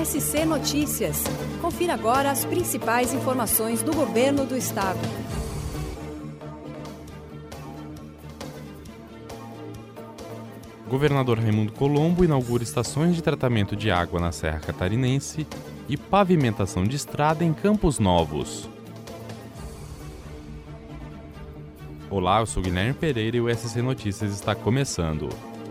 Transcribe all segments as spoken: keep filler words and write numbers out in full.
S C Notícias. Confira agora as principais informações do Governo do Estado. Governador Raimundo Colombo inaugura estações de tratamento de água na Serra Catarinense e pavimentação de estrada em Campos Novos. Olá, eu sou Guilherme Pereira e o S C Notícias está começando.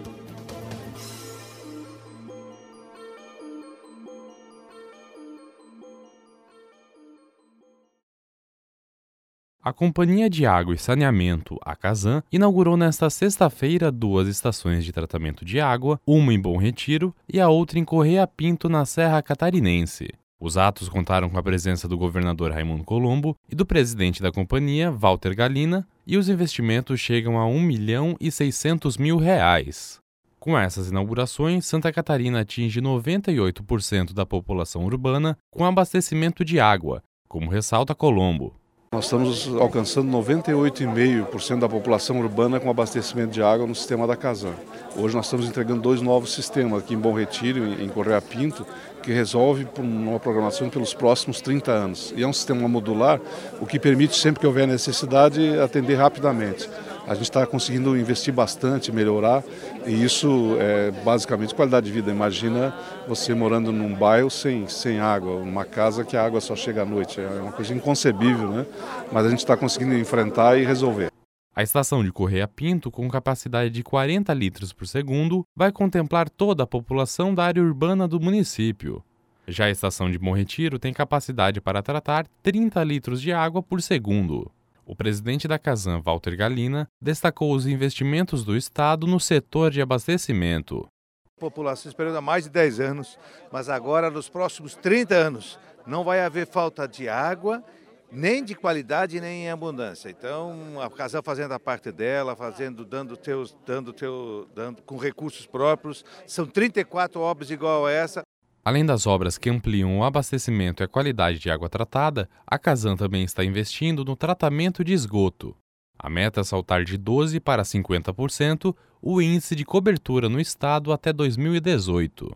A Companhia de Água e Saneamento, a Casan, inaugurou nesta sexta-feira duas estações de tratamento de água, uma em Bom Retiro e a outra em Correia Pinto, na Serra Catarinense. Os atos contaram com a presença do governador Raimundo Colombo e do presidente da companhia, Walter Galina, e os investimentos chegam a um milhão e seiscentos mil reais. Com essas inaugurações, Santa Catarina atinge noventa e oito por cento da população urbana com abastecimento de água, como ressalta Colombo. Nós estamos alcançando noventa e oito vírgula cinco por cento da população urbana com abastecimento de água no sistema da Casan. Hoje nós estamos entregando dois novos sistemas aqui em Bom Retiro, em Correia Pinto, que resolve uma programação pelos próximos trinta anos. E é um sistema modular, o que permite, sempre que houver necessidade, atender rapidamente. A gente está conseguindo investir bastante, melhorar, e isso é basicamente qualidade de vida. Imagina você morando num bairro sem, sem água, numa casa que a água só chega à noite. É uma coisa inconcebível, né? Mas a gente está conseguindo enfrentar e resolver. A estação de Correia Pinto, com capacidade de quarenta litros por segundo, vai contemplar toda a população da área urbana do município. Já a estação de Bom Retiro tem capacidade para tratar trinta litros de água por segundo. O presidente da Casan, Walter Galina, destacou os investimentos do Estado no setor de abastecimento. A população esperando há mais de dez anos, mas agora, nos próximos trinta anos, não vai haver falta de água, nem de qualidade, nem em abundância. Então, a Casan fazendo a parte dela, fazendo, dando, teus, dando, teu, dando com recursos próprios. São trinta e quatro obras igual a essa. Além das obras que ampliam o abastecimento e a qualidade de água tratada, a Casan também está investindo no tratamento de esgoto. A meta é saltar de doze por cento para cinquenta por cento o índice de cobertura no estado até dois mil e dezoito.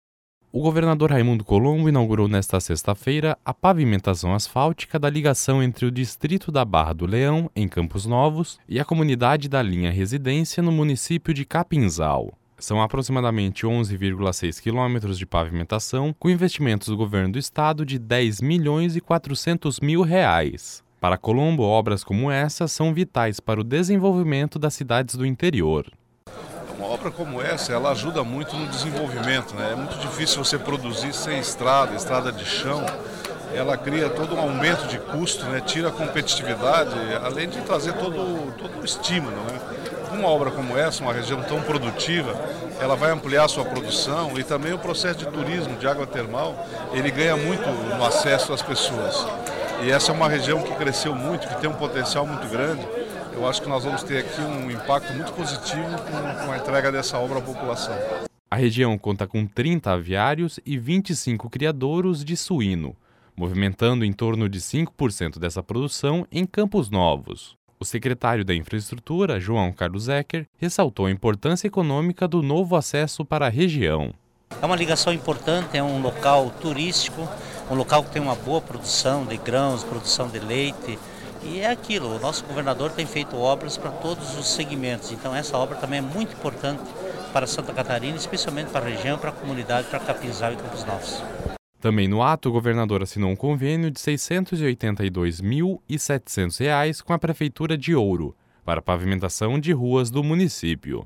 O governador Raimundo Colombo inaugurou nesta sexta-feira a pavimentação asfáltica da ligação entre o distrito da Barra do Leão, em Campos Novos, e a comunidade da Linha Residência, no município de Capinzal. São aproximadamente onze vírgula seis quilômetros de pavimentação, com investimentos do governo do estado de dez milhões e quatrocentos mil reais. Para Colombo, obras como essa são vitais para o desenvolvimento das cidades do interior. Uma obra como essa, ela ajuda muito no desenvolvimento, né? É muito difícil você produzir sem estrada, estrada de chão. Ela cria todo um aumento de custo, né? Tira a competitividade, além de trazer todo, todo o estímulo, né? Uma obra como essa, uma região tão produtiva, ela vai ampliar a sua produção e também o processo de turismo, de água termal, ele ganha muito no acesso às pessoas. E essa é uma região que cresceu muito, que tem um potencial muito grande. Eu acho que nós vamos ter aqui um impacto muito positivo com, com a entrega dessa obra à população. A região conta com trinta aviários e vinte e cinco criadouros de suíno, movimentando em torno de cinco por cento dessa produção em Campos Novos. O secretário da Infraestrutura, João Carlos Ecker, ressaltou a importância econômica do novo acesso para a região. É uma ligação importante, é um local turístico, um local que tem uma boa produção de grãos, produção de leite. E é aquilo, o nosso governador tem feito obras para todos os segmentos. Então essa obra também é muito importante para Santa Catarina, especialmente para a região, para a comunidade, para Capinzal e Campos Novos. Também no ato, o governador assinou um convênio de seiscentos e oitenta e dois mil e setecentos reais com a Prefeitura de Ouro, para a pavimentação de ruas do município.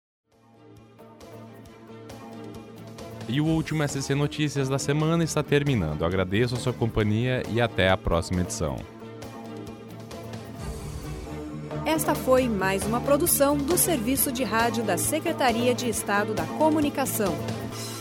E o último S C Notícias da semana está terminando. Agradeço a sua companhia e até a próxima edição. Esta foi mais uma produção do Serviço de Rádio da Secretaria de Estado da Comunicação.